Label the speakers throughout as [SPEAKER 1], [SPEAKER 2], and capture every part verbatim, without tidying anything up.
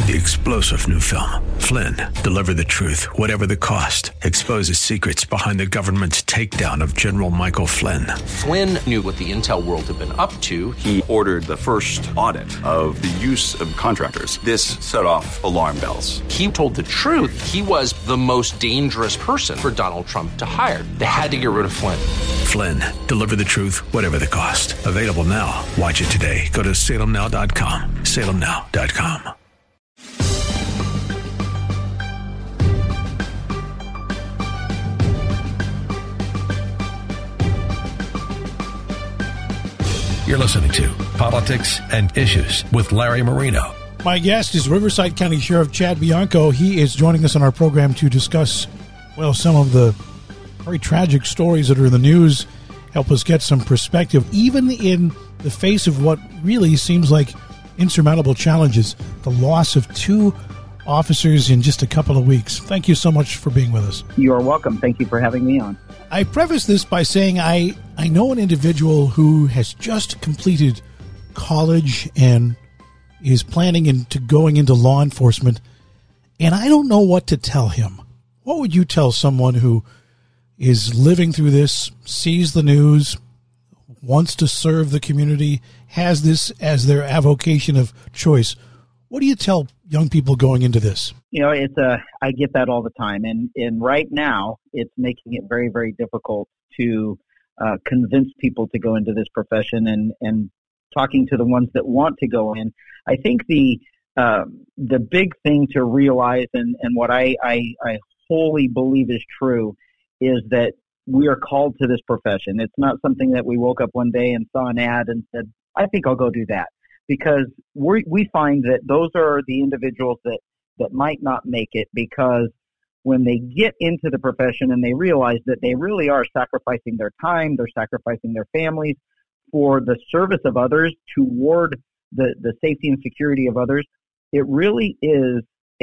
[SPEAKER 1] The explosive new film, Flynn, deliver the truth, whatever the cost, exposes secrets behind the government's takedown of General Michael Flynn.
[SPEAKER 2] Flynn knew what the intel world had been up to.
[SPEAKER 3] He ordered the first audit of the use of contractors. This set off alarm bells.
[SPEAKER 2] He told the truth. He was the most dangerous person for Donald Trump to hire. They had to get rid of Flynn.
[SPEAKER 1] Flynn, deliver the truth, whatever the cost. Available now. Watch it today. Go to salem now dot com. salem now dot com.
[SPEAKER 4] You're listening to Politics and Issues with Larry Marino.
[SPEAKER 5] My guest is Riverside County Sheriff Chad Bianco. He is joining us on our program to discuss, well, some of the very tragic stories that are in the news, help us get some perspective, even in the face of what really seems like insurmountable challenges, the loss of two officers in just a couple of weeks. Thank you so much for being with us.
[SPEAKER 6] You are welcome. Thank you for having me on.
[SPEAKER 5] I preface this by saying I, I know an individual who has just completed college and is planning into going into law enforcement, and I don't know what to tell him. What would you tell someone who is living through this, sees the news, wants to serve the community, has this as their avocation of choice? What do you tell young people going into this?
[SPEAKER 6] You know, it's a, I get that all the time. And, and right now, it's making it very, very difficult to uh, convince people to go into this profession. And, and talking to the ones that want to go in, I think the uh, the big thing to realize, and, and what I, I, I wholly believe is true, is that we are called to this profession. It's not something that we woke up one day and saw an ad and said, I think I'll go do that. Because we we find that those are the individuals that, that might not make it, because when they get into the profession and they realize that they really are sacrificing their time, they're sacrificing their families for the service of others, toward the, the safety and security of others, it really is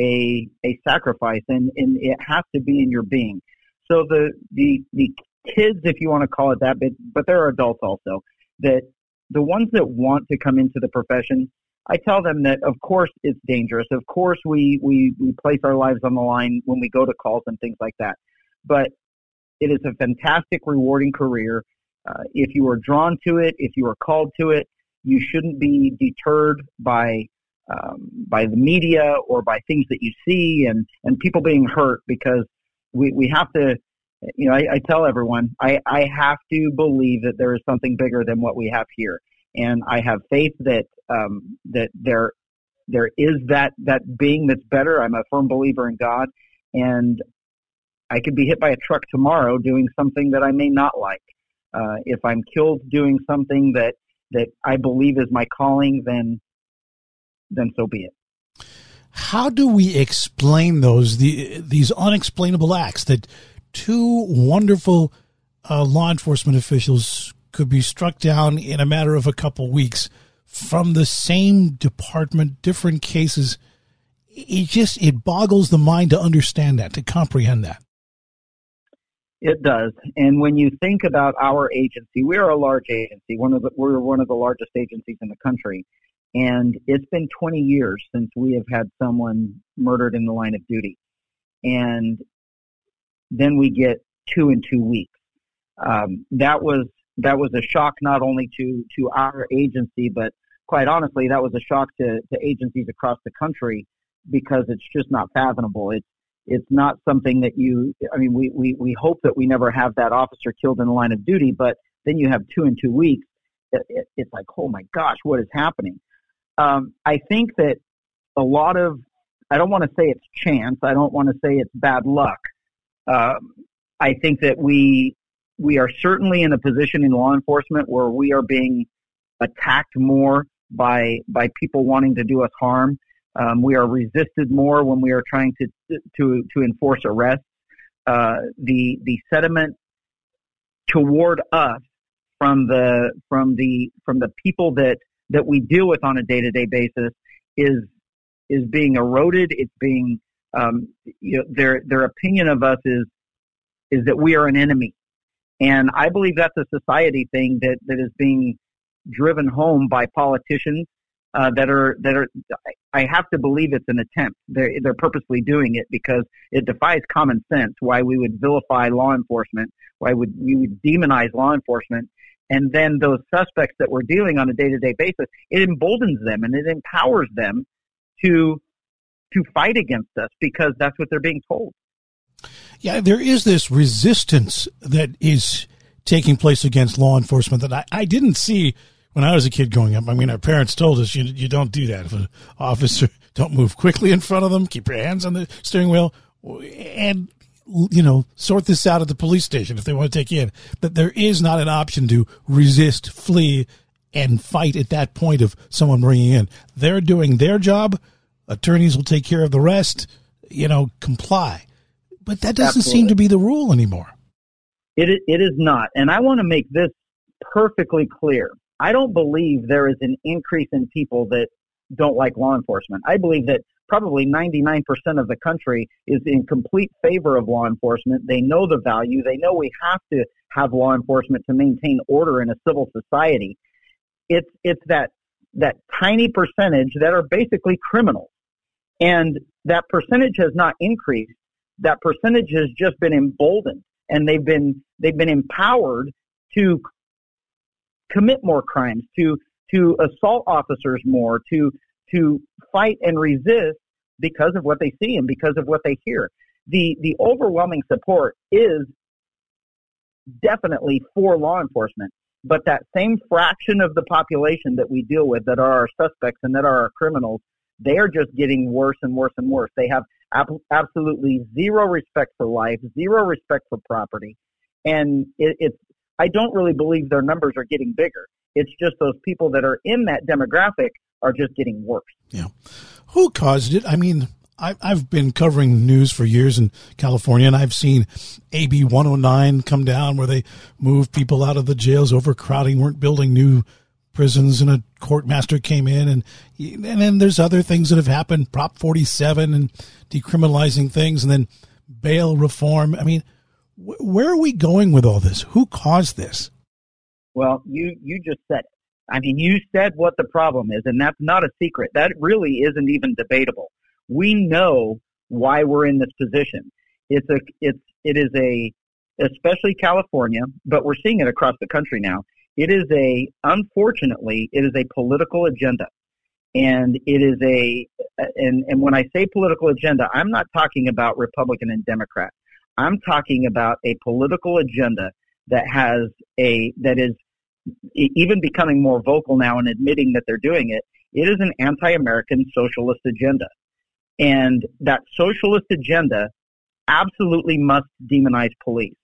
[SPEAKER 6] a a sacrifice, and, and it has to be in your being. So the, the, the kids, if you want to call it that, but, but there are adults also, that the ones that want to come into the profession, I tell them that, of course, it's dangerous. Of course, we, we, we place our lives on the line when we go to calls and things like that. But it is a fantastic, rewarding career. Uh, if you are drawn to it, if you are called to it, you shouldn't be deterred by um, by the media or by things that you see and, and people being hurt, because we, we have to, you know, I, I tell everyone, I, I have to believe that there is something bigger than what we have here. And I have faith that um, that there there is that, that being that's better. I'm a firm believer in God. And I could be hit by a truck tomorrow doing something that I may not like. Uh, if I'm killed doing something that, that I believe is my calling, then then so be it.
[SPEAKER 5] How do we explain those, the, these unexplainable acts that two wonderful uh, law enforcement officials could be struck down in a matter of a couple weeks from the same department, different cases? It just, it boggles the mind to understand that, to comprehend that.
[SPEAKER 6] It does. And when you think about our agency, we are a large agency. One of the, we're one of the largest agencies in the country. And it's been twenty years since we have had someone murdered in the line of duty. And then we get two in two weeks. Um, that was that was a shock not only to, to our agency, but quite honestly, that was a shock to, to agencies across the country, because it's just not fathomable. It's it's not something that you, I mean, we, we, we hope that we never have that officer killed in the line of duty, but then you have two in two weeks. It, it, it's like, oh my gosh, what is happening? Um, I think that a lot of, I don't want to say it's chance. I don't want to say it's bad luck. Um, I think that we we are certainly in a position in law enforcement where we are being attacked more by by people wanting to do us harm. Um, we are resisted more when we are trying to to to enforce arrests. Uh, the the sentiment toward us from the from the from the people that that we deal with on a day-to-day basis is is being eroded. It's being um, you know, their their opinion of us is is that we are an enemy, and I believe that's a society thing that, that is being driven home by politicians uh, that are that are. I have to believe it's an attempt. They're they're purposely doing it because it defies common sense. Why we would vilify law enforcement? Why would we would demonize law enforcement? And then those suspects that we're dealing on a day-to-day basis, it emboldens them and it empowers them to to fight against us because that's what they're being told.
[SPEAKER 5] Yeah, there is this resistance that is taking place against law enforcement that I, I didn't see when I was a kid growing up. I mean, our parents told us you you don't do that. If an officer, don't move quickly in front of them, keep your hands on the steering wheel, and, you know, sort this out at the police station if they want to take you in. But there is not an option to resist, flee, and fight at that point of someone bringing in. They're doing their job. Attorneys will take care of the rest, you know, comply. But that doesn't Absolutely. seem to be the rule anymore.
[SPEAKER 6] It is, it is not. And I want to make this perfectly clear. I don't believe there is an increase in people that don't like law enforcement. I believe that probably ninety-nine percent of the country is in complete favor of law enforcement. They know the value. They know we have to have law enforcement to maintain order in a civil society. It's it's that that tiny percentage that are basically criminals. And that percentage has not increased. That percentage has just been emboldened, and they've been they've been empowered to commit more crimes, to to assault officers more, to to fight and resist because of what they see and because of what they hear. The the overwhelming support is definitely for law enforcement, but that same fraction of the population that we deal with that are our suspects and that are our criminals, they are just getting worse and worse and worse. They have ab- absolutely zero respect for life, zero respect for property. And it, it's, I don't really believe their numbers are getting bigger. It's just those people that are in that demographic are just getting worse.
[SPEAKER 5] Yeah. Who caused it? I mean, I, I've been covering news for years in California, and I've seen A B one oh nine come down where they moved people out of the jails, overcrowding, weren't building new prisons, and a court master came in, and and then there's other things that have happened, Prop forty-seven and decriminalizing things, and then bail reform. I mean, wh- where are we going with all this? Who caused this?
[SPEAKER 6] Well, you, you just said it. I mean, you said what the problem is, and that's not a secret. That really isn't even debatable. We know why we're in this position. It's a, it's, it is a, especially California, but we're seeing it across the country now. It is a, unfortunately, it is a political agenda. And it is a, and, and when I say political agenda, I'm not talking about Republican and Democrat. I'm talking about a political agenda that has a, that is even becoming more vocal now and admitting that they're doing it. It is an anti-American socialist agenda. And that socialist agenda absolutely must demonize police.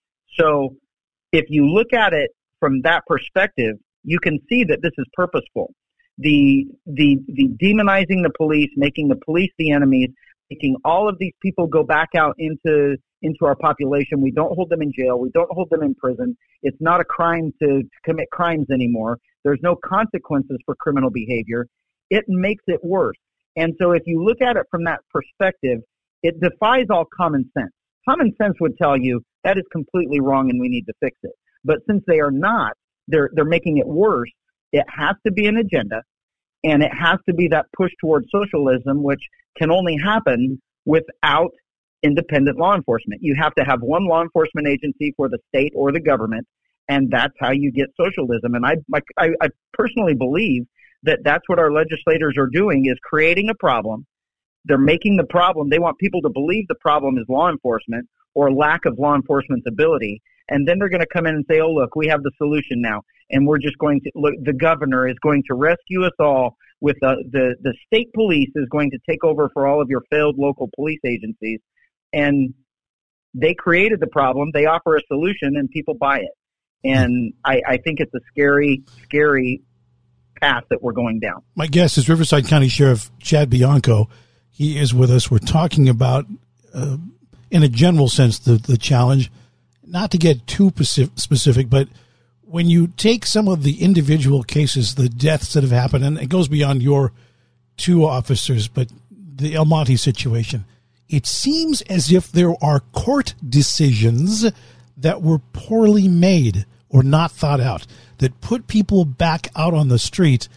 [SPEAKER 6] So if you look at it from that perspective, you can see that this is purposeful. The, the, the demonizing the police, making the police the enemies, making all of these people go back out into, into our population. We don't hold them in jail. We don't hold them in prison. It's not a crime to, to commit crimes anymore. There's no consequences for criminal behavior. It makes it worse. And so if you look at it from that perspective, it defies all common sense. Common sense would tell you that is completely wrong and we need to fix it. But since they are not, they're they're making it worse. It has to be an agenda, and it has to be that push towards socialism, which can only happen without independent law enforcement. You have to have one law enforcement agency for the state or the government, and that's how you get socialism. And I I, I personally believe that that's what our legislators are doing, is creating a problem. They're making the problem. They want people to believe the problem is law enforcement or lack of law enforcement's ability. And then they're going to come in and say, oh, look, we have the solution now. And we're just going to look, the governor is going to rescue us all with the, the, the state police is going to take over for all of your failed local police agencies. And they created the problem. They offer a solution and people buy it. And I, I think it's a scary, scary path that we're going down.
[SPEAKER 5] My guest is Riverside County Sheriff Chad Bianco. He is with us. We're talking about, uh, in a general sense, the, the challenge, not to get too specific, but when you take some of the individual cases, the deaths that have happened, and it goes beyond your two officers, but the El Monte situation, it seems as if there are court decisions that were poorly made or not thought out, that put people back out on the street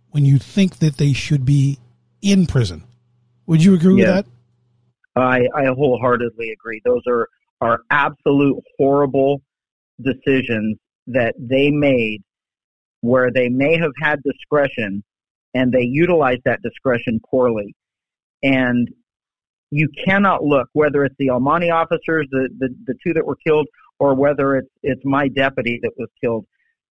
[SPEAKER 5] when you think that they should be in prison. Would you agree
[SPEAKER 6] Yeah.
[SPEAKER 5] with that?
[SPEAKER 6] I, I wholeheartedly agree. Those are, are absolute horrible decisions that they made where they may have had discretion and they utilized that discretion poorly. And you cannot look, whether it's the Almani officers, the, the, the two that were killed, or whether it's, it's my deputy that was killed.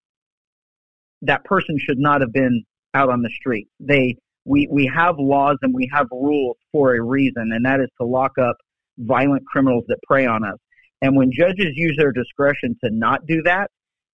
[SPEAKER 6] That person should not have been out on the street. They, we, we have laws and we have rules for a reason, and that is to lock up violent criminals that prey on us. And when judges use their discretion to not do that,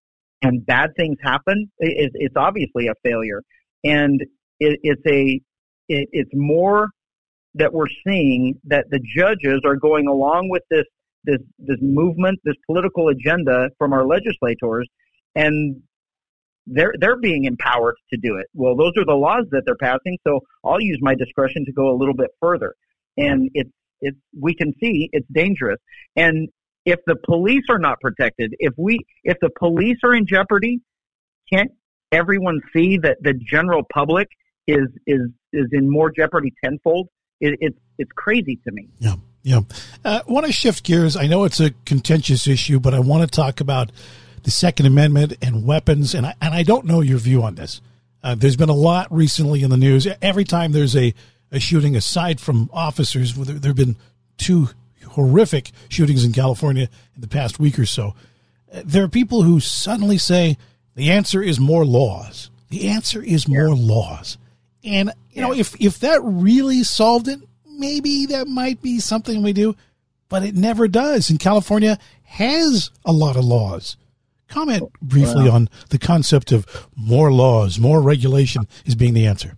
[SPEAKER 6] and bad things happen, it, it's obviously a failure. And it, it's a, it, it's more that we're seeing that the judges are going along with this, this, this movement, this political agenda from our legislators, and they're, they're being empowered to do it. Well, those are the laws that they're passing, so I'll use my discretion to go a little bit further. And it's, it's, we can see it's dangerous. And if the police are not protected, if we, if the police are in jeopardy, can't everyone see that the general public is, is, is in more jeopardy tenfold? It, it's, it's crazy to me.
[SPEAKER 5] Yeah. Yeah. Uh, I want to shift gears. I know it's a contentious issue, but I want to talk about the Second Amendment and weapons. And I, and I don't know your view on this. Uh, there's been a lot recently in the news. Every time there's a, a shooting, aside from officers, there, there have been two horrific shootings in California in the past week or so. Uh, there are people who suddenly say the answer is more laws. The answer is more yeah. laws. And, you yeah. know, if, if that really solved it, maybe that might be something we do, but it never does. And California has a lot of laws. Comment briefly well, on the concept of more laws, more regulation is being the answer.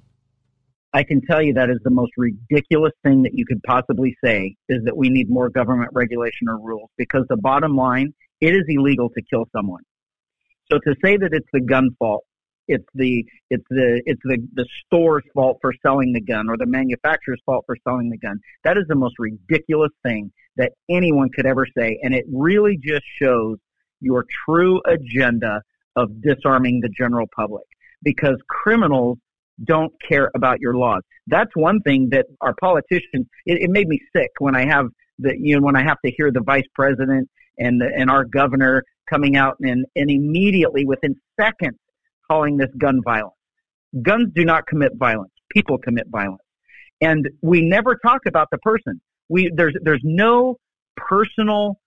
[SPEAKER 6] I can tell you that is the most ridiculous thing that you could possibly say, is that we need more government regulation or rules, because the bottom line, it is illegal to kill someone. So to say that it's the gun's fault, it's the it's the it's the, the store's fault for selling the gun, or the manufacturer's fault for selling the gun, that is the most ridiculous thing that anyone could ever say. And it really just shows your true agenda of disarming the general public, because criminals don't care about your laws. That's one thing that our politicians, it, it made me sick when I have the, you know, when I have to hear the vice president and the, and our governor coming out and, and immediately within seconds calling this gun violence. Guns do not commit violence. People commit violence. And we never talk about the person. We, there's, there's no personal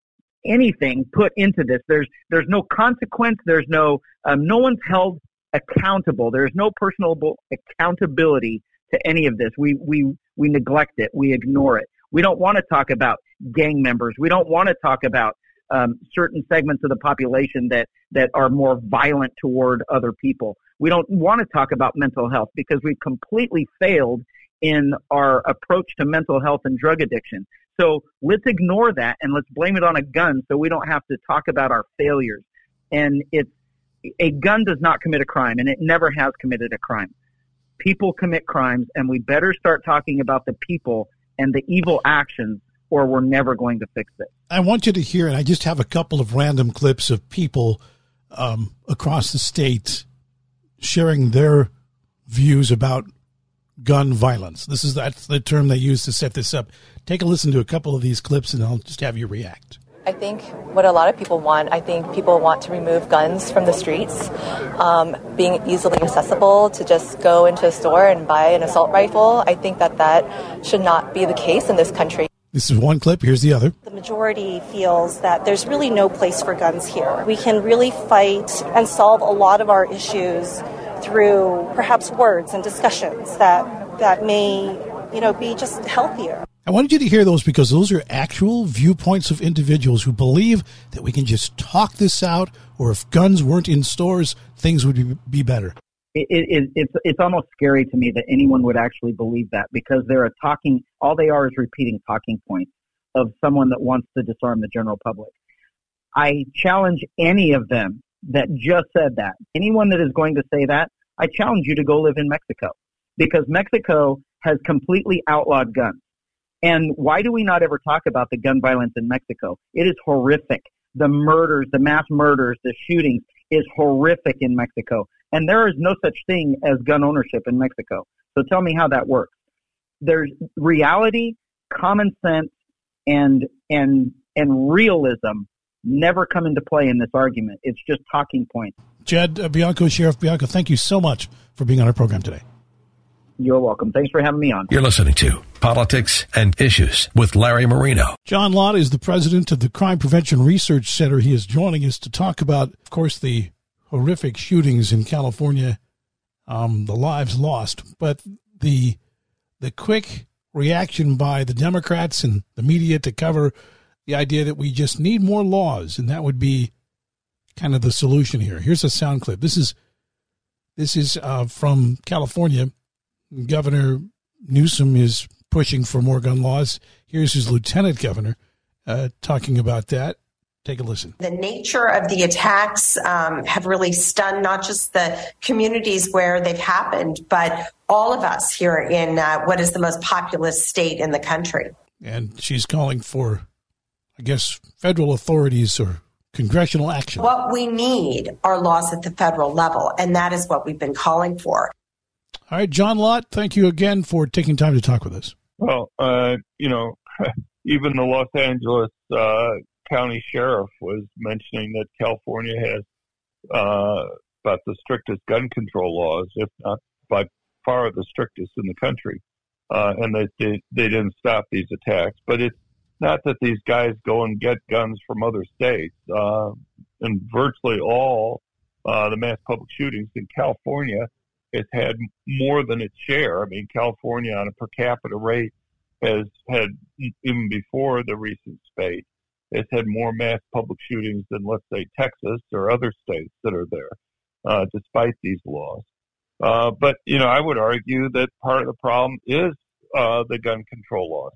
[SPEAKER 6] anything put into this. There's, there's no consequence. There's no, um, no one's held accountable. There's no personal accountability to any of this. We, we, we neglect it. We ignore it. We don't want to talk about gang members. We don't want to talk about um, certain segments of the population that, that are more violent toward other people. We don't want to talk about mental health, because we've completely failed in our approach to mental health and drug addiction. So let's ignore that and let's blame it on a gun, so we don't have to talk about our failures. And it's, a gun does not commit a crime, and it never has committed a crime. People commit crimes, and we better start talking about the people and the evil actions, or we're never going to fix it.
[SPEAKER 5] I want you to hear, and I just have a couple of random clips of people um, across the state sharing their views about gun violence. This is that's the term they use to set this up. Take a listen to a couple of these clips, and I'll just have you react.
[SPEAKER 7] I think what a lot of people want, I think people want to remove guns from the streets, um, being easily accessible to just go into a store and buy an assault rifle. I think that that should not be the case in this country.
[SPEAKER 5] This is one clip. Here's the other.
[SPEAKER 8] The majority feels that there's really no place for guns here. We can really fight and solve a lot of our issues through perhaps words and discussions that, that may, you know, be just healthier.
[SPEAKER 5] I wanted you to hear those, because those are actual viewpoints of individuals who believe that we can just talk this out, or if guns weren't in stores, things would be, be better.
[SPEAKER 6] It, it, it's, it's almost scary to me that anyone would actually believe that, because they're a talking, all they are is repeating talking points of someone that wants to disarm the general public. I challenge any of them that just said that. Anyone that is going to say that, I challenge you to go live in Mexico, because Mexico has completely outlawed guns. And why do we not ever talk about the gun violence in Mexico? It is horrific. The murders, the mass murders, the shootings is horrific in Mexico. And there is no such thing as gun ownership in Mexico. So tell me how that works. There's reality, common sense, and and and realism never come into play in this argument. It's just talking points.
[SPEAKER 5] Jed uh, Bianco, Sheriff Bianco, thank you so much for being on our program today.
[SPEAKER 6] You're welcome. Thanks for having me on.
[SPEAKER 4] You're listening to Politics and Issues with Larry Marino.
[SPEAKER 5] John Lott is the president of the Crime Prevention Research Center. He is joining us to talk about, of course, the horrific shootings in California, um, the lives lost, but the the quick reaction by the Democrats and the media to cover the idea that we just need more laws, and that would be kind of the solution here. Here's a sound clip. This is this is uh, from California. Governor Newsom is pushing for more gun laws. Here's his lieutenant governor uh, talking about that. Take a listen.
[SPEAKER 9] The nature of the attacks um, have really stunned not just the communities where they've happened, but all of us here in uh, what is the most populous state in the country.
[SPEAKER 5] And she's calling for, I guess, federal authorities or congressional action.
[SPEAKER 9] What we need are laws at the federal level, and that is what we've been calling for.
[SPEAKER 5] All right, John Lott, thank you again for taking time to talk with us.
[SPEAKER 10] Well, uh, you know, even the Los Angeles uh, County Sheriff was mentioning that California has uh, about the strictest gun control laws, if not by far the strictest in the country. Uh, and they, they they didn't stop these attacks. But it's not that these guys go and get guns from other states. Uh, and virtually all uh, the mass public shootings in California has had more than its share. I mean, California on a per capita rate has had, even before the recent spate, has had more mass public shootings than, let's say, Texas or other states that are there, uh, despite these laws. Uh, but, you know, I would argue that part of the problem is uh, the gun control law.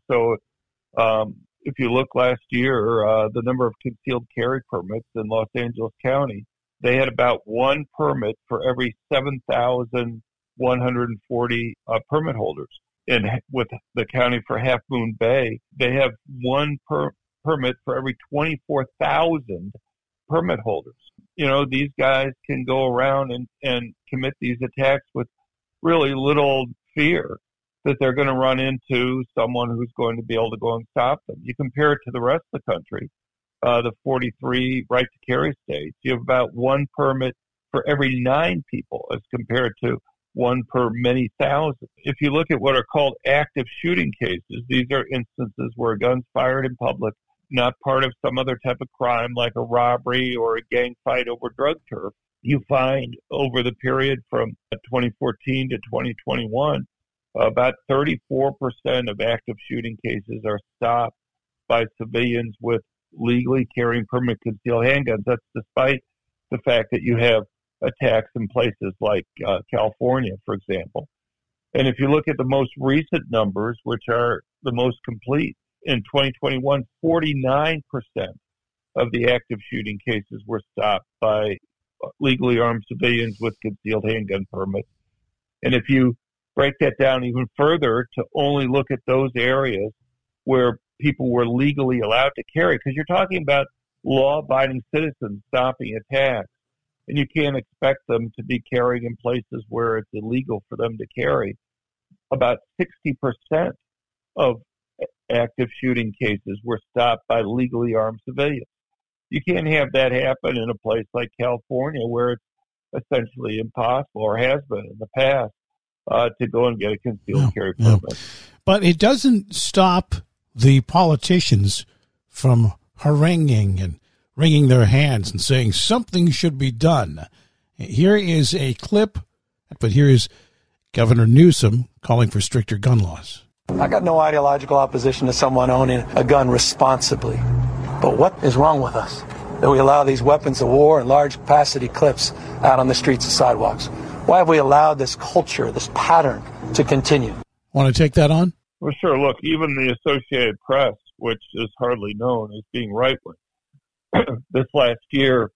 [SPEAKER 10] So um, if you look last year, uh, the number of concealed carry permits in Los Angeles County, they had about one permit for every seven thousand one hundred forty uh, permit holders. And with the county for Half Moon Bay, they have one per permit for every twenty-four thousand permit holders. You know, these guys can go around and, and commit these attacks with really little fear that they're going to run into someone who's going to be able to go and stop them. You compare it to the rest of the country, uh, the forty-three right to carry states, you have about one permit for every nine people as compared to one per many thousand. If you look at what are called active shooting cases, these are instances where a gun's fired in public, not part of some other type of crime like a robbery or a gang fight over drug turf. You find over the period from twenty fourteen to twenty twenty-one, about thirty-four percent of active shooting cases are stopped by civilians with legally carrying permit concealed handguns. That's despite the fact that you have attacks in places like uh, California, for example. And if you look at the most recent numbers, which are the most complete, in twenty twenty-one, forty-nine percent of the active shooting cases were stopped by legally armed civilians with concealed handgun permits. And if you break that down even further to only look at those areas where people were legally allowed to carry, because you're talking about law-abiding citizens stopping attacks, and you can't expect them to be carrying in places where it's illegal for them to carry. About sixty percent of active shooting cases were stopped by legally armed civilians. You can't have that happen in a place like California where it's essentially impossible, or has been in the past, uh, to go and get a concealed no, carry permit.
[SPEAKER 5] No. But it doesn't stop the politicians from haranguing and wringing their hands and saying something should be done. Here is a clip, but here is Governor Newsom calling for stricter gun laws.
[SPEAKER 11] I got no ideological opposition to someone owning a gun responsibly. But what is wrong with us that we allow these weapons of war and large capacity clips out on the streets and sidewalks? Why have we allowed this culture, this pattern to continue?
[SPEAKER 5] Want to take that on?
[SPEAKER 10] Well, sure. Look, even the Associated Press, which is hardly known as being right-wing, this last year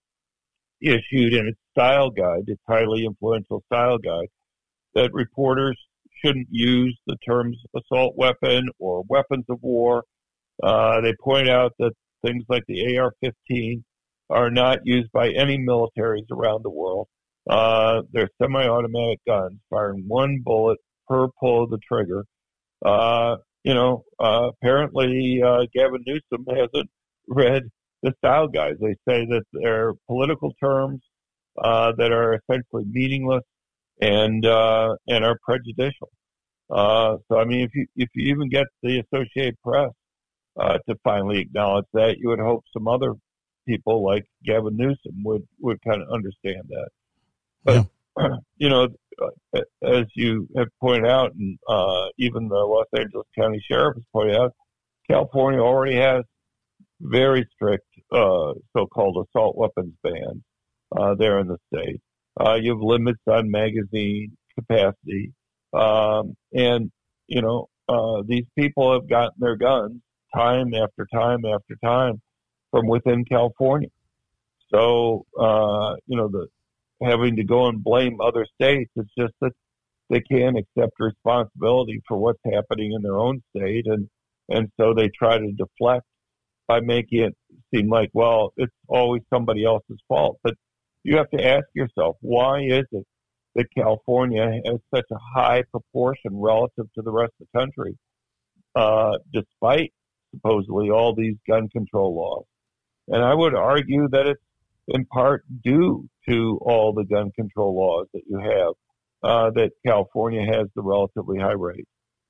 [SPEAKER 10] issued in its style guide, its highly influential style guide, that reporters shouldn't use the terms assault weapon or weapons of war. Uh, they point out that things like the A R fifteen are not used by any militaries around the world. Uh, they're semi-automatic guns, firing one bullet per pull of the trigger. Uh, you know, uh, apparently uh, Gavin Newsom hasn't read the style guides. They say that they're political terms uh, that are essentially meaningless and uh, and are prejudicial. Uh, so, I mean, if you if you even get the Associated Press uh, to finally acknowledge that, you would hope some other people like Gavin Newsom would, would kind of understand that. But, yeah. you know, as you have pointed out, and uh, even the Los Angeles County Sheriff has pointed out, California already has very strict uh, so-called assault weapons bans uh, there in the state. Uh, you have limits on magazine capacity. Um, and, you know, uh, these people have gotten their guns time after time after time from within California. So, uh, you know, the having to go and blame other states, it's just that they can't accept responsibility for what's happening in their own state. And, and so they try to deflect by making it seem like, well, it's always somebody else's fault. But you have to ask yourself, why is it that California has such a high proportion relative to the rest of the country, uh, despite supposedly all these gun control laws? And I would argue that it's in part due to all the gun control laws that you have, uh, that California has the relatively high rate.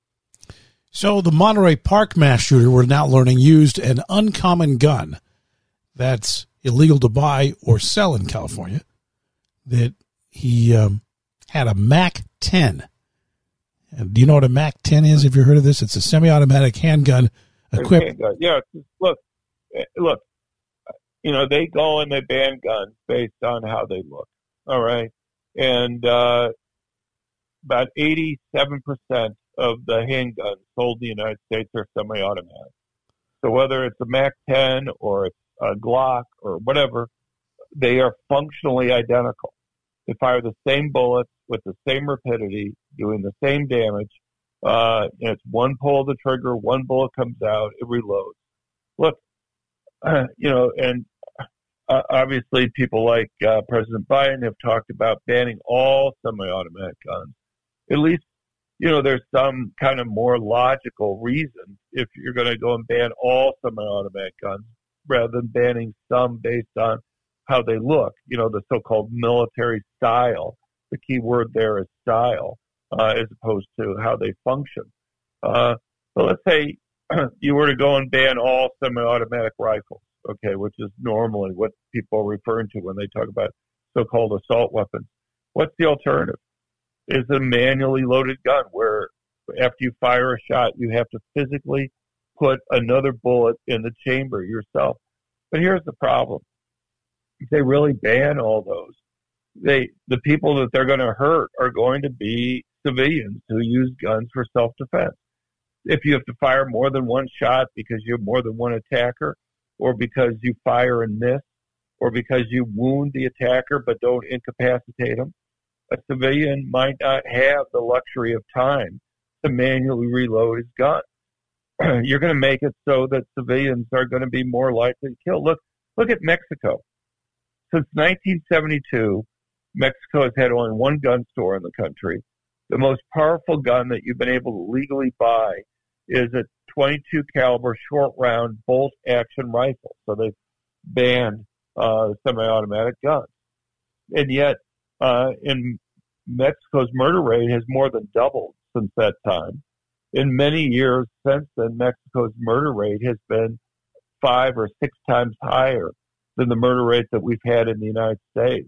[SPEAKER 5] So the Monterey Park mass shooter, we're now learning, used an uncommon gun that's illegal to buy or sell in California, that he um, had a Mac ten. And do you know what a Mac ten is? Have you heard of this? It's a semi-automatic handgun equipped.
[SPEAKER 10] Handgun. Yeah, look, look, you know, they go and they ban guns based on how they look, all right? And uh, about eighty-seven percent of the handguns sold in the United States are semi-automatic. So whether it's a Mac ten or it's a Glock or whatever, they are functionally identical. They fire the same bullets with the same rapidity, doing the same damage. Uh, and it's one pull of the trigger, one bullet comes out, it reloads. Look, uh, you know, and uh, obviously people like uh, President Biden have talked about banning all semi-automatic guns. At least, you know, there's some kind of more logical reason if you're going to go and ban all semi-automatic guns rather than banning some based on how they look, you know, the so-called military style. The key word there is style, uh, as opposed to how they function. Uh, so let's say you were to go and ban all semi-automatic rifles, okay, which is normally what people are referring to when they talk about so-called assault weapons. What's the alternative? Is a manually loaded gun where after you fire a shot, you have to physically put another bullet in the chamber yourself. But here's the problem. If they really ban all those, they the people that they're going to hurt are going to be civilians who use guns for self-defense. If you have to fire more than one shot because you have more than one attacker, or because you fire and miss, or because you wound the attacker but don't incapacitate him, a civilian might not have the luxury of time to manually reload his gun. You're going to make it so that civilians are going to be more likely to kill. Look, look at Mexico. Since nineteen seventy-two, Mexico has had only one gun store in the country. The most powerful gun that you've been able to legally buy is a twenty-two caliber short round bolt action rifle. So they've banned uh, semi-automatic guns. And yet, uh, in Mexico's murder rate has more than doubled since that time. In many years since then, Mexico's murder rate has been five or six times higher than the murder rate that we've had in the United States.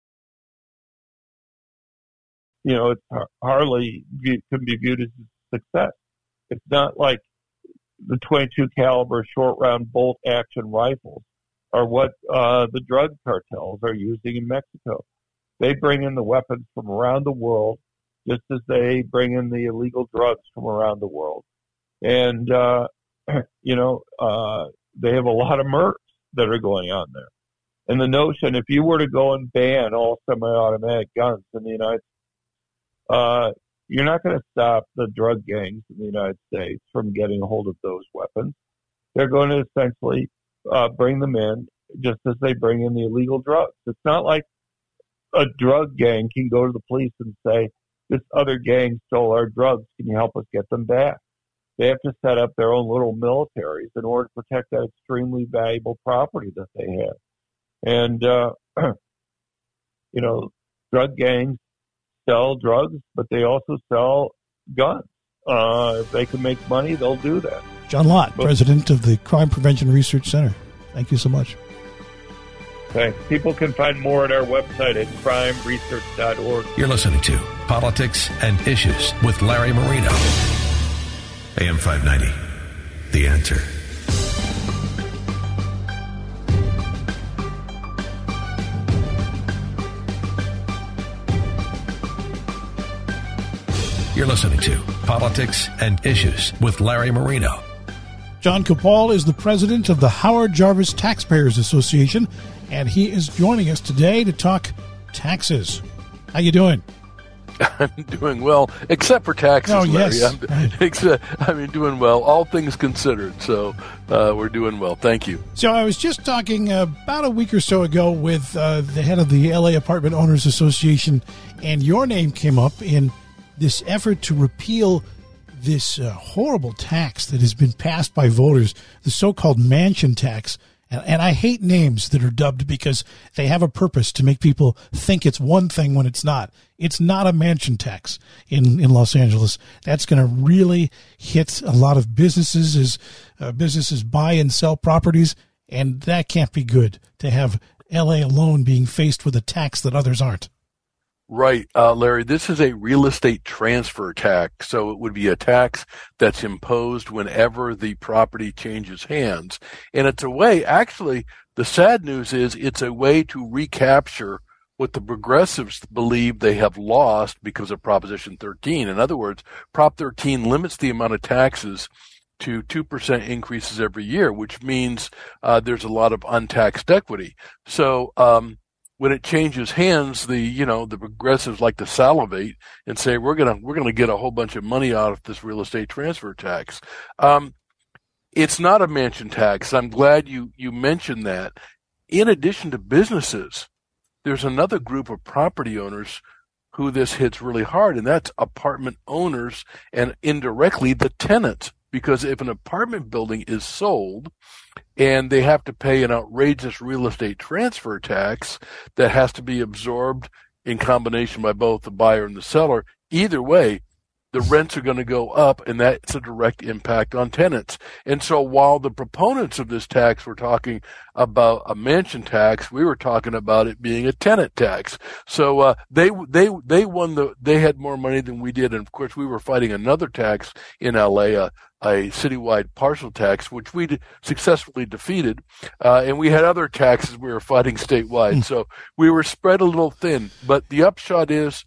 [SPEAKER 10] You know, it's hardly can be viewed as a success. It's not like the twenty-two caliber short round bolt action rifles are what uh, the drug cartels are using in Mexico. They bring in the weapons from around the world, just as they bring in the illegal drugs from around the world. And, uh, you know, uh, they have a lot of murders that are going on there. And the notion, if you were to go and ban all semi-automatic guns in the United States, uh, you're not going to stop the drug gangs in the United States from getting a hold of those weapons. They're going to essentially uh, bring them in just as they bring in the illegal drugs. It's not like a drug gang can go to the police and say, this other gang stole our drugs. Can you help us get them back? They have to set up their own little militaries in order to protect that extremely valuable property that they have. And, uh, you know, drug gangs sell drugs, but they also sell guns. Uh, if they can make money, they'll do that.
[SPEAKER 5] John Lott, but, president of the Crime Prevention Research Center. Thank you so much.
[SPEAKER 10] Thanks. People can find more at our website at crime research dot org.
[SPEAKER 4] You're listening to Politics and Issues with Larry Marino.
[SPEAKER 1] A M five ninety, The Answer.
[SPEAKER 4] You're listening to Politics and Issues with Larry Marino.
[SPEAKER 5] John Kopal is the president of the Howard Jarvis Taxpayers Association, and he is joining us today to talk taxes. How you doing?
[SPEAKER 12] I'm doing well, except for taxes,
[SPEAKER 5] oh,
[SPEAKER 12] Larry.
[SPEAKER 5] Yes.
[SPEAKER 12] I'm, except, I mean, doing well, all things considered. So uh, we're doing well. Thank you.
[SPEAKER 5] So I was just talking uh, about a week or so ago with uh, the head of the L A Apartment Owners Association, and your name came up in this effort to repeal this uh, horrible tax that has been passed by voters, the so-called mansion tax. And, and I hate names that are dubbed because they have a purpose to make people think it's one thing when it's not. It's not a mansion tax in, in Los Angeles. That's going to really hit a lot of businesses as uh, businesses buy and sell properties, and that can't be good to have L A alone being faced with a tax that others aren't.
[SPEAKER 12] Right, uh, Larry, this is a real estate transfer tax, so it would be a tax that's imposed whenever the property changes hands. And it's a way, actually, the sad news is it's a way to recapture what the progressives believe they have lost because of Proposition thirteen. In other words, Prop thirteen limits the amount of taxes to two percent increases every year, which means uh, there's a lot of untaxed equity. So, um, when it changes hands, the you know the progressives like to salivate and say we're gonna we're gonna get a whole bunch of money out of this real estate transfer tax. Um, it's not a mansion tax. I'm glad you you mentioned that. In addition to businesses, there's another group of property owners who this hits really hard, and that's apartment owners and indirectly the tenants. Because if an apartment building is sold and they have to pay an outrageous real estate transfer tax that has to be absorbed in combination by both the buyer and the seller, either way, the rents are going to go up, and that's a direct impact on tenants. And so while the proponents of this tax were talking about a mansion tax, we were talking about it being a tenant tax. So uh, they they they won the they had more money than we did, and of course we were fighting another tax in L A, a, a citywide parcel tax, which we successfully defeated, uh, and we had other taxes we were fighting statewide. Mm. So we were spread a little thin. But the upshot is,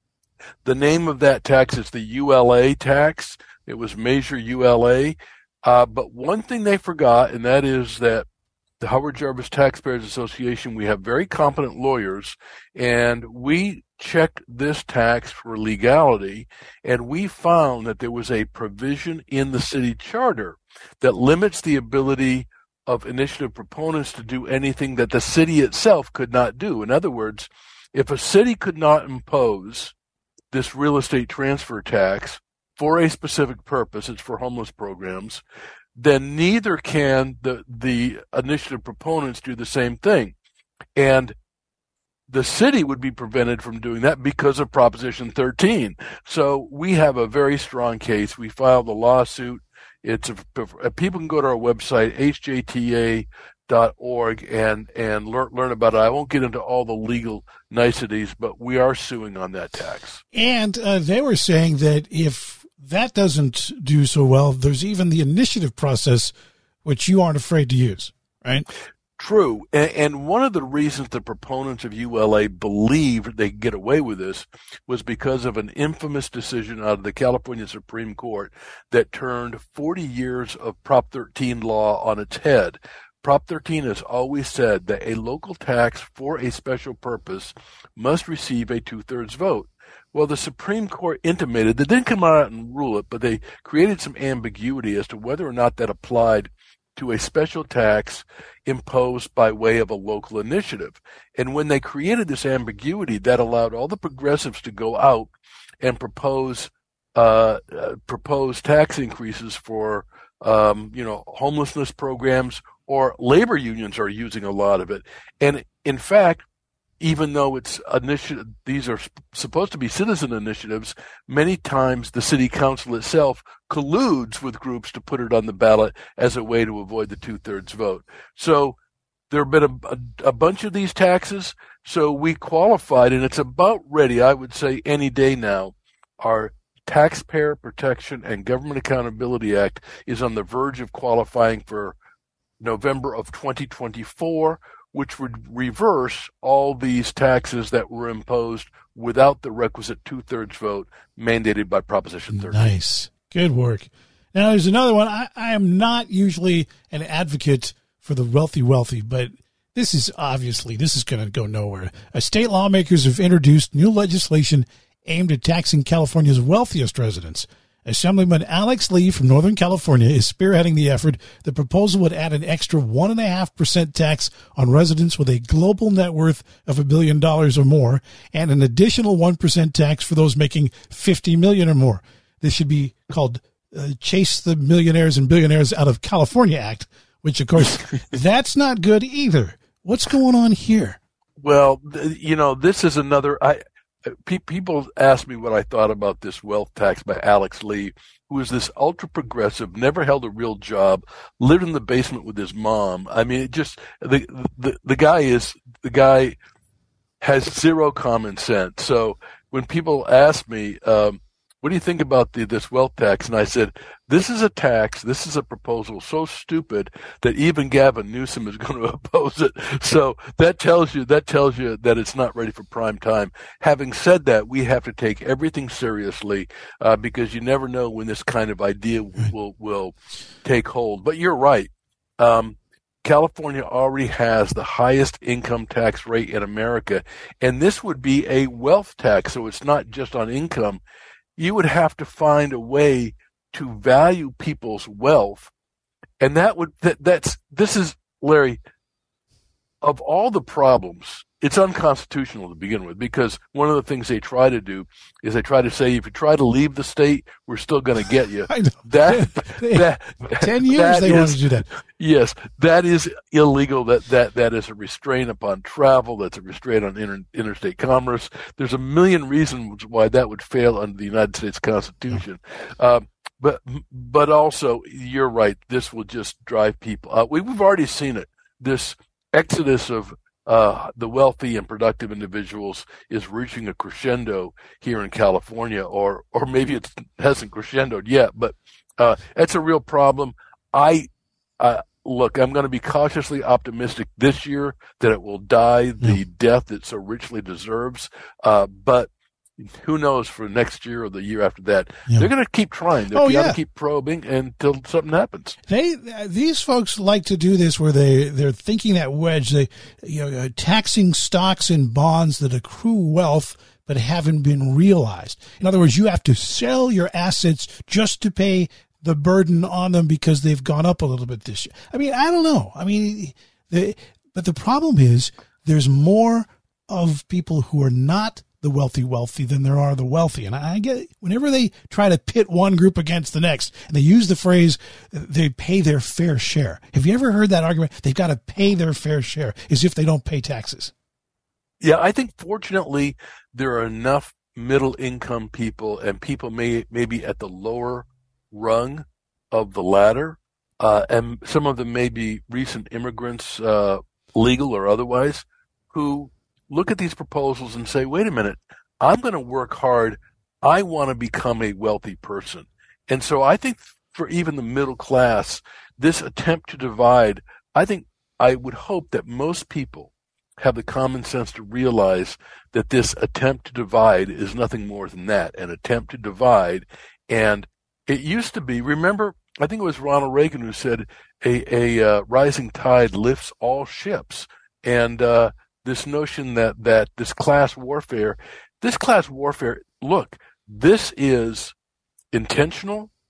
[SPEAKER 12] the name of that tax is the U L A tax. It was Measure U L A. Uh, but one thing they forgot, and that is that the Howard Jarvis Taxpayers Association, we have very competent lawyers, and we checked this tax for legality, and we found that there was a provision in the city charter that limits the ability of initiative proponents to do anything that the city itself could not do. In other words, if a city could not impose this real estate transfer tax for a specific purpose, it's for homeless programs, then neither can the, the initiative proponents do the same thing. And the city would be prevented from doing that because of Proposition thirteen. So we have a very strong case. We filed a lawsuit. It's a, people can go to our website, H J T A dot org, and and learn learn about it. I won't get into all the legal niceties, but we are suing on that tax.
[SPEAKER 5] And uh, they were saying that if that doesn't do so well, there's even the initiative process, which you aren't afraid to use, right?
[SPEAKER 12] True. And, and one of the reasons the proponents of U L A believed they could get away with this was because of an infamous decision out of the California Supreme Court that turned forty years of Prop thirteen law on its head. Prop thirteen has always said that a local tax for a special purpose must receive a two-thirds vote. Well, the Supreme Court intimated, they didn't come out and rule it, but they created some ambiguity as to whether or not that applied to a special tax imposed by way of a local initiative. And when they created this ambiguity, that allowed all the progressives to go out and propose uh, uh, propose tax increases for um, you know homelessness programs, or labor unions are using a lot of it. And in fact, even though it's initiative, these are supposed to be citizen initiatives, many times the city council itself colludes with groups to put it on the ballot as a way to avoid the two-thirds vote. So there have been a, a, a bunch of these taxes, so we qualified, and it's about ready, I would say, any day now. Our Taxpayer Protection and Government Accountability Act is on the verge of qualifying for November of twenty twenty-four, which would reverse all these taxes that were imposed without the requisite two-thirds vote mandated by Proposition thirteen.
[SPEAKER 5] Nice. Good work. Now, there's another one. I, I am not usually an advocate for the wealthy wealthy, but this is obviously, this is going to go nowhere. Uh, state lawmakers have introduced new legislation aimed at taxing California's wealthiest residents. Assemblyman Alex Lee from Northern California is spearheading the effort. The proposal would add an extra one point five percent tax on residents with a global net worth of a billion dollars or more, and an additional one percent tax for those making fifty million dollars or more. This should be called uh, Chase the Millionaires and Billionaires Out of California Act, which, of course, that's not good either. What's going on here?
[SPEAKER 12] Well, you know, this is another... I. People ask me what I thought about this wealth tax by Alex Lee, who is this ultra progressive, never held a real job, lived in the basement with his mom. I mean, it just the the the guy is the guy has zero common sense. So when people ask me, um, what do you think about the, this wealth tax? And I said, this is a tax. This is a proposal so stupid that even Gavin Newsom is going to oppose it. So that tells you, that tells you that it's not ready for prime time. Having said that, we have to take everything seriously, uh, because you never know when this kind of idea will, will take hold. But you're right. Um, California already has the highest income tax rate in America, and this would be a wealth tax. So it's not just on income. You would have to find a way to value people's wealth. And that would, that, that's, this is, Larry, of all the problems, it's unconstitutional to begin with, because one of the things they try to do is they try to say, if you try to leave the state, we're still going to get you.
[SPEAKER 5] I know.
[SPEAKER 12] That, that,
[SPEAKER 5] Ten years
[SPEAKER 12] that
[SPEAKER 5] they
[SPEAKER 12] is,
[SPEAKER 5] wanted to do that.
[SPEAKER 12] Yes, that is illegal. That, that, that is a restraint upon travel. That's a restraint on inter, interstate commerce. There's a million reasons why that would fail under the United States Constitution. Um, but, but also, you're right. This will just drive people up. We, we've already seen it. This exodus of Uh, the wealthy and productive individuals is reaching a crescendo here in California, or or maybe it hasn't crescendoed yet, but uh, it's a real problem. I uh, look, I'm going to be cautiously optimistic this year that it will die the yeah. death it so richly deserves, uh, but who knows for next year or the year after that. Yeah. They're going to keep trying. They're
[SPEAKER 5] oh,
[SPEAKER 12] going to
[SPEAKER 5] yeah.
[SPEAKER 12] keep probing until something happens.
[SPEAKER 5] They these folks like to do this where they they're thinking that wedge. They you know uh, taxing stocks and bonds that accrue wealth but haven't been realized. In other words, you have to sell your assets just to pay the burden on them because they've gone up a little bit this year. I mean, I don't know. I mean, the, but the problem is there's more of people who are not the wealthy wealthy than there are the wealthy. And I get whenever they try to pit one group against the next, and they use the phrase, they pay their fair share. Have you ever heard that argument? They've got to pay their fair share as if they don't pay taxes.
[SPEAKER 12] Yeah, I think fortunately there are enough middle income people and people may maybe at the lower rung of the ladder, uh, and some of them may be recent immigrants, uh, legal or otherwise, who look at these proposals and say, wait a minute, I'm going to work hard. I want to become a wealthy person. And so I think for even the middle class, this attempt to divide, I think I would hope that most people have the common sense to realize that this attempt to divide is nothing more than that, an attempt to divide. And it used to be, remember, I think it was Ronald Reagan who said a, a uh, rising tide lifts all ships. And, uh, this notion that, that this class warfare, this class warfare, look, this is intentional,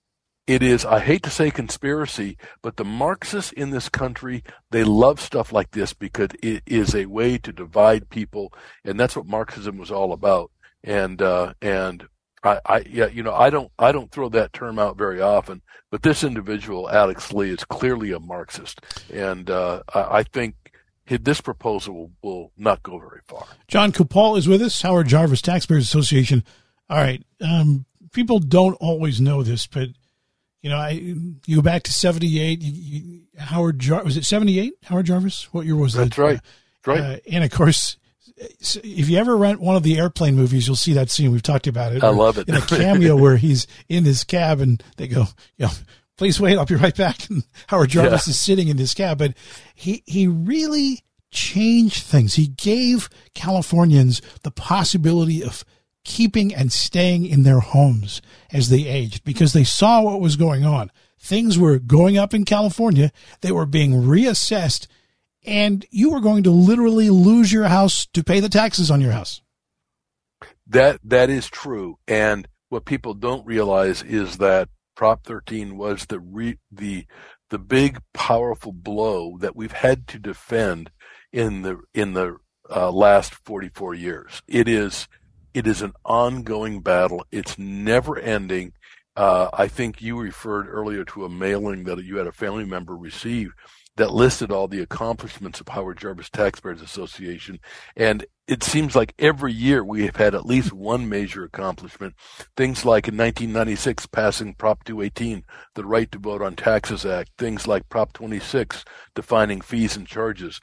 [SPEAKER 12] it is, I hate to say conspiracy, but the Marxists in this country, they love stuff like this because it is a way to divide people, and that's what Marxism was all about. And uh, and I, I yeah, you know, I don't I don't throw that term out very often, but this individual, Alex Lee, is clearly a Marxist, and uh, I, I think this proposal will, will not go very far.
[SPEAKER 5] John Kupal is with us, Howard Jarvis Taxpayers Association. All right, um, people don't always know this, but you know, I you go back to seventy-eight. You, you, Howard Jar- was it seventy-eight? Howard Jarvis, what year was that?
[SPEAKER 12] That's right. That's right.
[SPEAKER 5] Uh, and of course, if you ever rent one of the airplane movies, you'll see that scene. We've talked about it.
[SPEAKER 12] I love it.
[SPEAKER 5] In a cameo where he's in his cab and they go, you know, please wait, I'll be right back. And Howard Jarvis yeah. is sitting in his cab, but he, he really changed things. He gave Californians the possibility of keeping and staying in their homes as they aged because they saw what was going on. Things were going up in California. They were being reassessed. And you were going to literally lose your house to pay the taxes on your house.
[SPEAKER 12] That that is true. And what people don't realize is that Prop thirteen was the re, the the big powerful blow that we've had to defend in the in the uh, last forty-four years. It is it is an ongoing battle. It's never ending. Uh, I think you referred earlier to a mailing that you had a family member receive that listed all the accomplishments of Howard Jarvis Taxpayers Association. And it seems like every year we have had at least one major accomplishment. Things like in nineteen ninety-six passing Prop two eighteen, the Right to Vote on Taxes Act. Things like Prop twenty-six, defining fees and charges.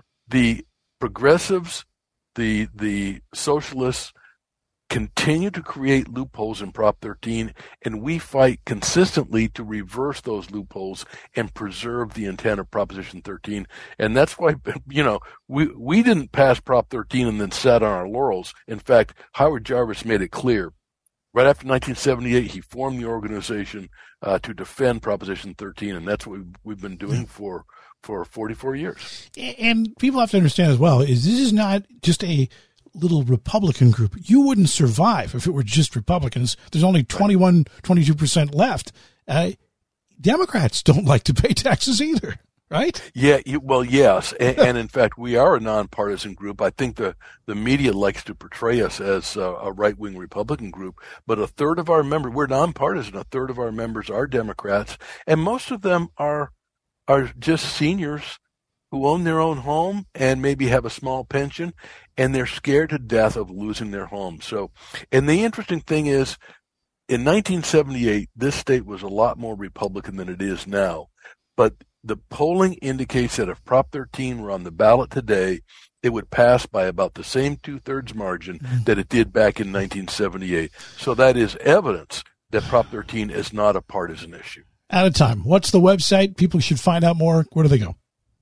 [SPEAKER 12] The progressives, the the socialists, continue to create loopholes in Prop thirteen, and we fight consistently to reverse those loopholes and preserve the intent of Proposition thirteen. And that's why, you know, we we didn't pass Prop thirteen and then sat on our laurels. In fact, Howard Jarvis made it clear. Right after nineteen seventy-eight, he formed the organization uh, to defend Proposition thirteen, and that's what we've, we've been doing for for forty-four years.
[SPEAKER 5] And people have to understand as well, is this is not just a little Republican group. You wouldn't survive if it were just Republicans. There's only twenty-one, twenty-two percent left. Uh, Democrats don't like to pay taxes either, right?
[SPEAKER 12] Yeah, you, well, yes. And, and in fact, we are a nonpartisan group. I think the, the media likes to portray us as a, a right-wing Republican group, but a third of our members, we're nonpartisan. A third of our members are Democrats, and most of them are are just seniors who own their own home and maybe have a small pension, and they're scared to death of losing their home. So, and the interesting thing is, in nineteen seventy-eight, this state was a lot more Republican than it is now. But the polling indicates that if Prop thirteen were on the ballot today, it would pass by about the same two-thirds margin mm-hmm. that it did back in nineteen seventy-eight. So that is evidence that Prop thirteen is not a partisan issue.
[SPEAKER 5] Out of time. What's the website? People should find out more. Where do they go?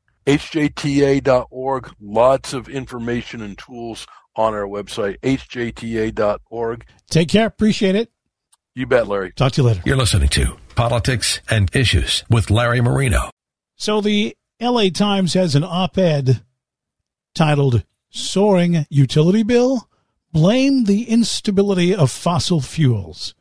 [SPEAKER 12] H J T A dot org. Lots of information and tools on our website, H J T A dot org.
[SPEAKER 5] Take care. Appreciate it.
[SPEAKER 12] You bet, Larry.
[SPEAKER 5] Talk to you later.
[SPEAKER 4] You're listening to Politics and Issues with Larry Marino.
[SPEAKER 5] So the L A Times has an op-ed titled Soaring Utility Bill, Blame the Instability of Fossil Fuels.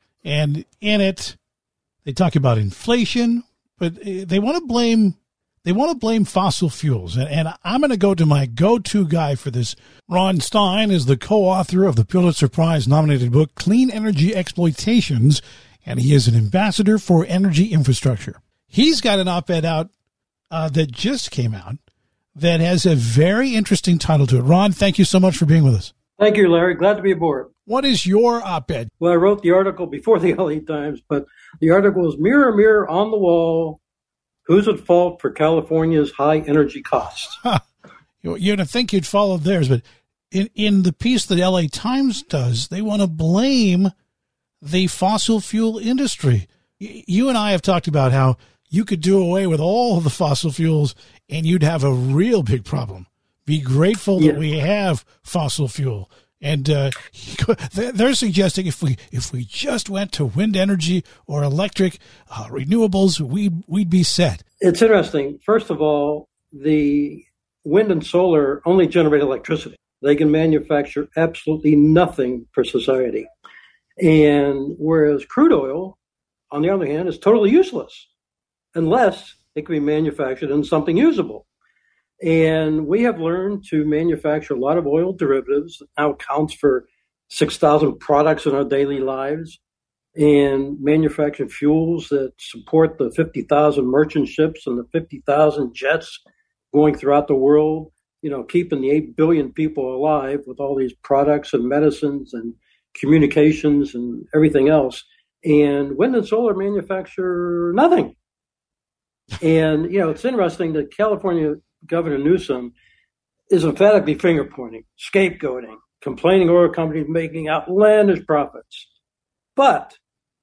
[SPEAKER 5] And in it, they talk about inflation, but they want to blame They want to blame fossil fuels, and, and I'm going to go to my go-to guy for this. Ron Stein is the co-author of the Pulitzer Prize-nominated book Clean Energy Exploitations, and he is an ambassador for energy infrastructure. He's got an op-ed out uh, that just came out that has a very interesting title to it. Ron, thank you so much for being with us.
[SPEAKER 13] Thank you, Larry. Glad to be aboard.
[SPEAKER 5] What is your op-ed?
[SPEAKER 13] Well, I wrote the article before the L A Times, but the article is Mirror, Mirror on the Wall, Who's at fault for California's high energy costs?
[SPEAKER 5] Huh. You'd think you'd follow theirs, but in, in the piece that L A Times does, they want to blame the fossil fuel industry. You and I have talked about how you could do away with all of the fossil fuels and you'd have a real big problem. Be grateful that yeah. we have fossil fuel. And uh, they're suggesting if we if we just went to wind energy or electric uh, renewables, we'd, we'd be set.
[SPEAKER 13] It's interesting. First of all, the wind and solar only generate electricity. They can manufacture absolutely nothing for society. And whereas crude oil on the other hand, is totally useless unless it can be manufactured in something usable. And we have learned to manufacture a lot of oil derivatives. It now counts for six thousand products in our daily lives, and manufacturing fuels that support the fifty thousand merchant ships and the fifty thousand jets going throughout the world, you know, keeping the eight billion people alive with all these products and medicines and communications and everything else. And wind and solar manufacture nothing. And, you know, it's interesting that California Governor Newsom is emphatically finger pointing, scapegoating, complaining oil companies making outlandish profits. But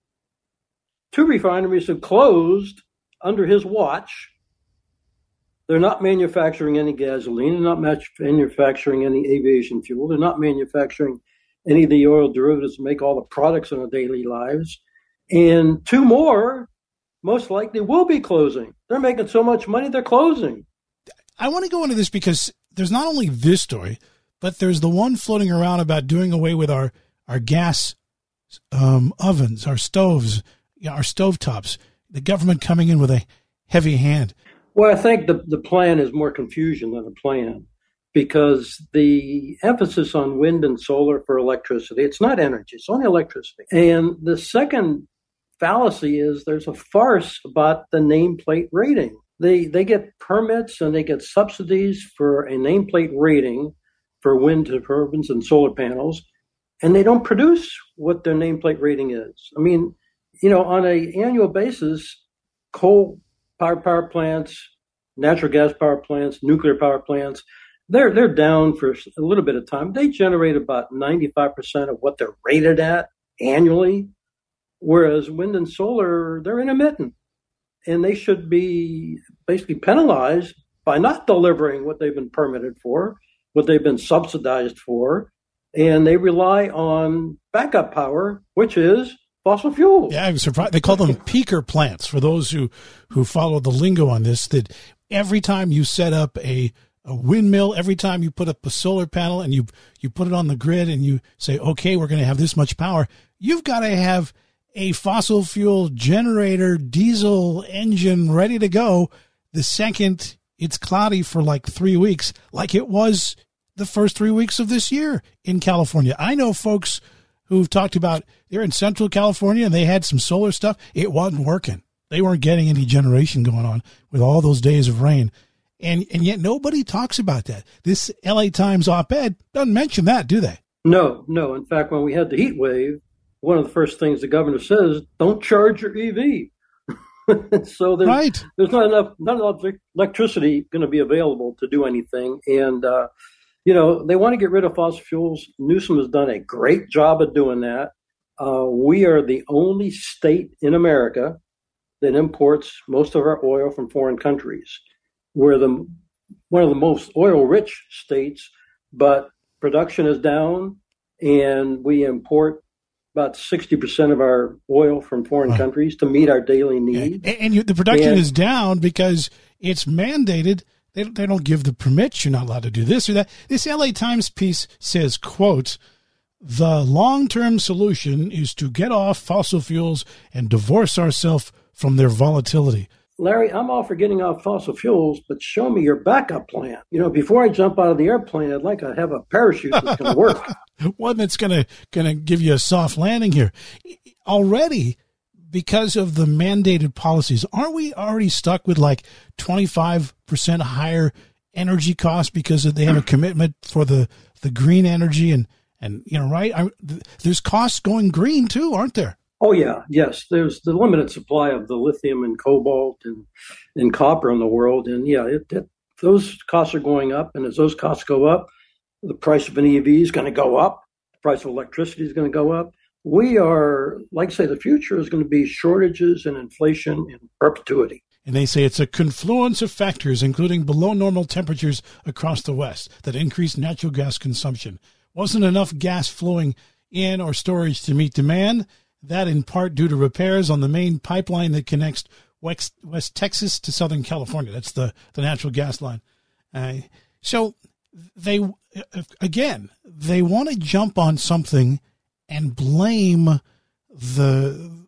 [SPEAKER 13] two refineries have closed under his watch. They're not manufacturing any gasoline. They're not manufacturing any aviation fuel. They're not manufacturing any of the oil derivatives that make all the products in our daily lives. And two more most likely will be closing. They're making so much money, they're closing.
[SPEAKER 5] I want to go into this because there's not only this story, but there's the one floating around about doing away with our, our gas um, ovens, our stoves, you know, our stovetops, the government coming in with a heavy hand.
[SPEAKER 13] Well, I think the, the plan is more confusion than a plan, because the emphasis on wind and solar for electricity, it's not energy, it's only electricity. And the second fallacy is there's a farce about the nameplate rating. They they get permits and they get subsidies for a nameplate rating for wind turbines and solar panels, and they don't produce what their nameplate rating is. I mean, you know, on an annual basis, coal power power plants, natural gas power plants, nuclear power plants, they're they're down for a little bit of time. They generate about ninety-five percent of what they're rated at annually, whereas wind and solar, they're intermittent. And they should be basically penalized by not delivering what they've been permitted for, what they've been subsidized for, and they rely on backup power, which is fossil fuels.
[SPEAKER 5] Yeah, I was surprised. They call them peaker plants, for those who, who follow the lingo on this, that every time you set up a, a windmill, every time you put up a solar panel and you, you put it on the grid and you say, okay, we're going to have this much power, you've got to have a fossil fuel generator, diesel engine ready to go the second it's cloudy for like three weeks, like it was the first three weeks of this year in California. I know folks who've talked about they're in Central California and they had some solar stuff. It wasn't working. They weren't getting any generation going on with all those days of rain. And and yet nobody talks about that. This L A Times op-ed doesn't mention that, do they?
[SPEAKER 13] No, no. In fact, when we had the heat wave, one of the first things the governor says, don't charge your E V. So there's,
[SPEAKER 5] right.
[SPEAKER 13] there's not enough, not enough electricity going to be available to do anything. And, uh, you know, they want to get rid of fossil fuels. Newsom has done a great job of doing that. Uh, we are the only state in America that imports most of our oil from foreign countries. We're the one of the most oil-rich states, but production is down, and we import about sixty percent of our oil from foreign
[SPEAKER 5] right.
[SPEAKER 13] countries to meet our daily needs.
[SPEAKER 5] And, and you, the production
[SPEAKER 13] and,
[SPEAKER 5] is down because it's mandated. They, they don't give the permits. You're not allowed to do this or that. This L A Times piece says, quote, the long-term solution is to get off fossil fuels and divorce ourselves from their volatility.
[SPEAKER 13] Larry, I'm all for getting off fossil fuels, but show me your backup plan. You know, before I jump out of the airplane, I'd like to have a parachute that's going to work.
[SPEAKER 5] One that's going to going to give you a soft landing here. Already, because of the mandated policies, aren't we already stuck with like twenty-five percent higher energy costs because they have a commitment for the, the green energy? And, and you know, right, I, there's costs going green too, aren't there?
[SPEAKER 13] Oh, yeah. Yes. There's the limited supply of the lithium and cobalt and, and copper in the world. And, yeah, it, it, those costs are going up. And as those costs go up, the price of an E V is going to go up. The price of electricity is going to go up. We are, like I say, the future is going to be shortages and inflation in perpetuity.
[SPEAKER 5] And they say it's a confluence of factors, including below normal temperatures across the West, that increase natural gas consumption. Wasn't enough gas flowing in or storage to meet demand. That in part due to repairs on the main pipeline that connects West, West Texas to Southern California. That's the, the natural gas line. Uh, so they, again, they want to jump on something and blame the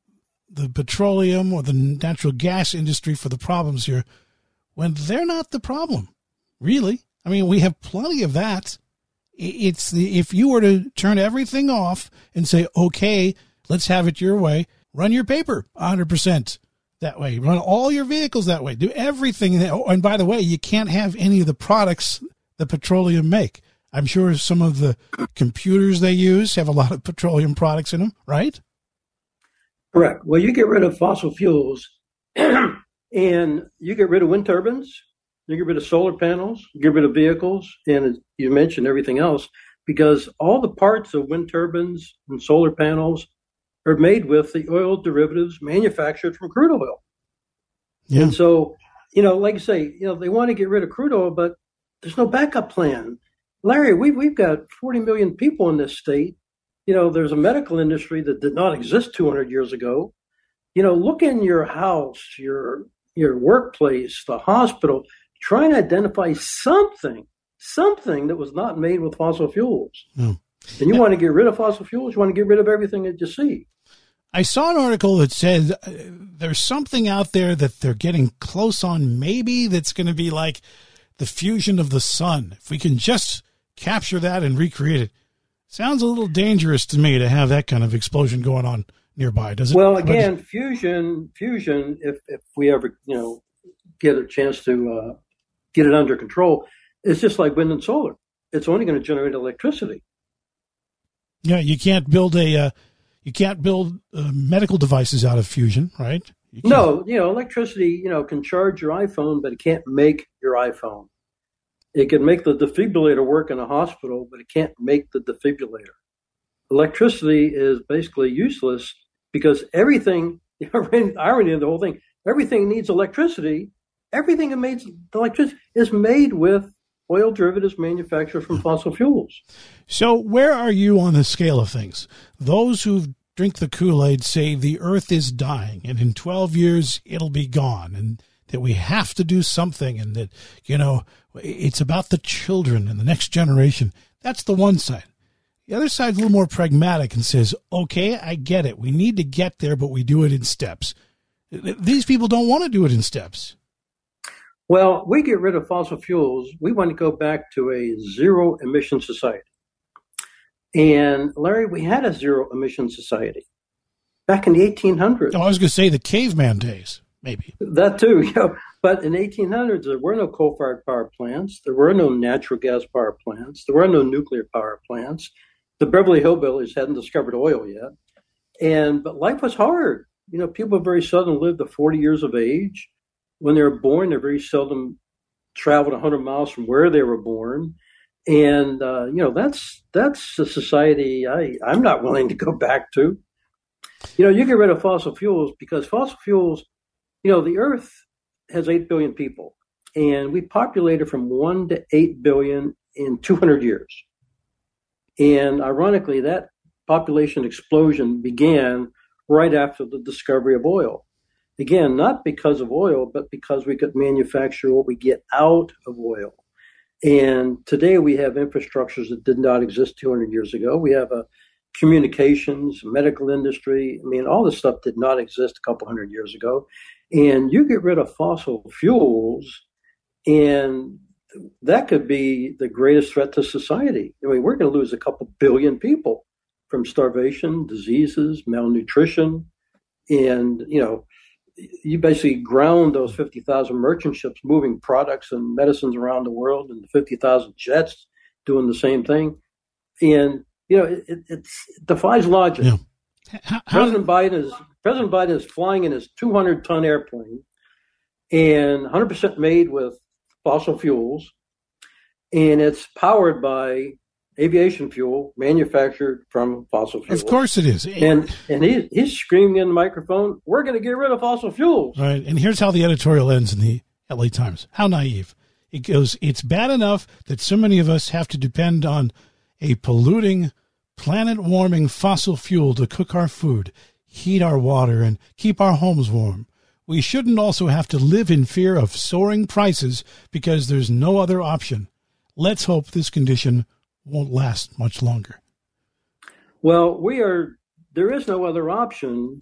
[SPEAKER 5] the petroleum or the natural gas industry for the problems here when they're not the problem, really. I mean, we have plenty of that. It's the, if you were to turn everything off and say, okay, let's have it your way, run your paper one hundred percent that way, run all your vehicles that way, do everything. That, oh, and by the way, you can't have any of the products that petroleum make. I'm sure some of the computers they use have a lot of petroleum products in them, right?
[SPEAKER 13] Correct. Well, you get rid of fossil fuels and you get rid of wind turbines, you get rid of solar panels, you get rid of vehicles, and you mentioned everything else, because all the parts of wind turbines and solar panels are made with the oil derivatives manufactured from crude oil. Yeah. And so, you know, like I say, you know, they want to get rid of crude oil, but there's no backup plan. Larry, we've, we've got forty million people in this state. You know, there's a medical industry that did not exist two hundred years ago. You know, look in your house, your your workplace, the hospital, try and identify something, something that was not made with fossil fuels. Mm. And you yeah. want to get rid of fossil fuels, you want to get rid of everything that you see.
[SPEAKER 5] I saw an article that said uh, there's something out there that they're getting close on, maybe that's going to be like the fusion of the sun. If we can just capture that and recreate it. Sounds a little dangerous to me to have that kind of explosion going on nearby, does it?
[SPEAKER 13] Well, again, fusion, fusion, if, if we ever, you know, get a chance to uh, get it under control, it's just like wind and solar. It's only going to generate electricity.
[SPEAKER 5] Yeah, you can't build a, uh, you can't build uh, medical devices out of fusion, right? You
[SPEAKER 13] no, you know, electricity, you know, can charge your iPhone, but it can't make your iPhone. It can make the defibrillator work in a hospital, but it can't make the defibrillator. Electricity is basically useless because everything, the irony of the whole thing, everything needs electricity. Everything that makes electricity is made with oil derivatives manufactured from fossil fuels.
[SPEAKER 5] So where are you on the scale of things? Those who drink the Kool-Aid say the earth is dying and in twelve years it'll be gone and that we have to do something and that, you know, it's about the children and the next generation. That's the one side. The other side's a little more pragmatic and says, okay, I get it. We need to get there, but we do it in steps. These people don't want to do it in steps.
[SPEAKER 13] Well, we get rid of fossil fuels. We want to go back to a zero emission society. And Larry, we had a zero emission society back in the eighteen hundreds.
[SPEAKER 5] Oh, I was going to say the caveman days. Maybe.
[SPEAKER 13] That too, you know. But in the eighteen hundreds, there were no coal-fired power plants. There were no natural gas power plants. There were no nuclear power plants. The Beverly Hillbillies hadn't discovered oil yet. And but life was hard. You know, people very seldom lived to forty years of age. When they were born, they very seldom traveled one hundred miles from where they were born. And, uh, you know, that's that's a society I, I'm not willing to go back to. You know, you get rid of fossil fuels because fossil fuels, you know, the Earth has eight billion people, and we populated from one to eight billion in two hundred years. And ironically, that population explosion began right after the discovery of oil. Again, not because of oil, but because we could manufacture what we get out of oil. And today we have infrastructures that did not exist two hundred years ago. We have a communications, medical industry. I mean, all this stuff did not exist a couple hundred years ago. And you get rid of fossil fuels, and that could be the greatest threat to society. I mean, we're going to lose a couple billion people from starvation, diseases, malnutrition. And, you know, you basically ground those fifty thousand merchant ships moving products and medicines around the world and fifty thousand jets doing the same thing. And, you know, it, it, it defies logic. Yeah. How, how, President Biden is President Biden is flying in his two hundred ton airplane and one hundred percent made with fossil fuels, and it's powered by aviation fuel manufactured from fossil fuels.
[SPEAKER 5] Of course it is.
[SPEAKER 13] And and he, he's screaming in the microphone, we're going to get rid of fossil fuels.
[SPEAKER 5] Right. And here's how the editorial ends in the L A Times. How naive. It goes, it's bad enough that so many of us have to depend on a polluting, planet-warming fossil fuel to cook our food, heat our water, and keep our homes warm. We shouldn't also have to live in fear of soaring prices because there's no other option. Let's hope this condition won't last much longer.
[SPEAKER 13] Well, we are. There is no other option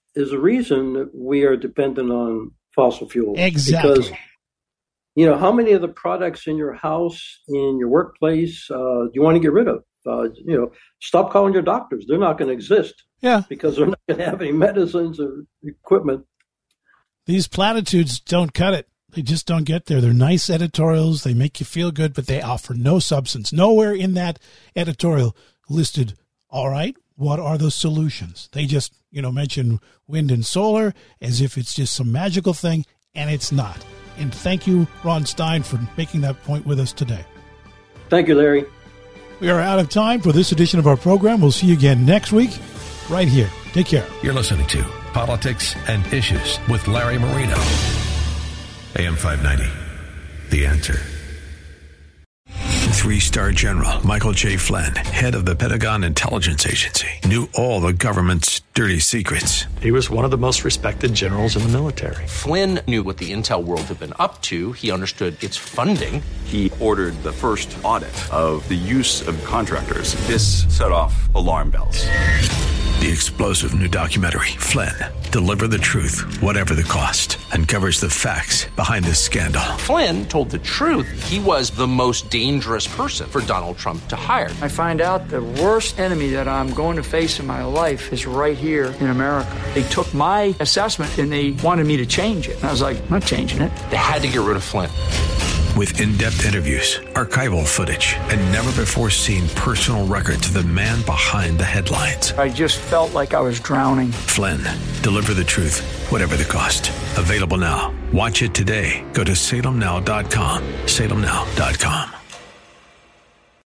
[SPEAKER 13] is the reason that we are dependent on fossil fuels.
[SPEAKER 5] Exactly.
[SPEAKER 13] Because, you know, how many of the products in your house, in your workplace, uh, do you want to get rid of? Uh, you know, stop calling your doctors. They're not going to exist.
[SPEAKER 5] Yeah.
[SPEAKER 13] Because they're not going to have any medicines or equipment.
[SPEAKER 5] These platitudes don't cut it. They just don't get there. They're nice editorials. They make you feel good, but they offer no substance. Nowhere in that editorial listed, all right, what are the solutions? They just, you know, mention wind and solar as if it's just some magical thing, and it's not. And thank you, Ron Stein, for making that point with us today.
[SPEAKER 13] Thank you, Larry.
[SPEAKER 5] We are out of time for this edition of our program. We'll see you again next week right here. Take care.
[SPEAKER 4] You're listening to Politics and Issues with Larry Marino.
[SPEAKER 1] A M five ninety, The Answer. Three-star General Michael J. Flynn, head of the Pentagon Intelligence Agency, knew all the government's dirty secrets.
[SPEAKER 14] He was one of the most respected generals in the military.
[SPEAKER 2] Flynn knew what the intel world had been up to. He understood its funding.
[SPEAKER 3] He ordered the first audit of the use of contractors. This set off alarm bells.
[SPEAKER 1] The explosive new documentary, Flynn, Deliver the Truth, Whatever the Cost, uncovers the facts behind this scandal.
[SPEAKER 2] Flynn told the truth. He was the most dangerous person for Donald Trump to hire.
[SPEAKER 15] I find out the worst enemy that I'm going to face in my life is right here in America. They took my assessment and they wanted me to change it. And I was like, I'm not changing it.
[SPEAKER 2] They had to get rid of Flynn.
[SPEAKER 1] With in-depth interviews, archival footage, and never-before-seen personal records of the man behind the headlines.
[SPEAKER 15] I just felt like I was drowning.
[SPEAKER 1] Flynn, Deliver the Truth, Whatever the Cost. Available now. Watch it today. Go to salem now dot com. salem now dot com.